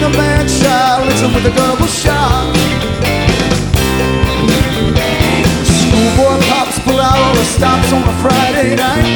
a man child, listen with a double shot. Schoolboy pops pull out all the stops on a Friday night.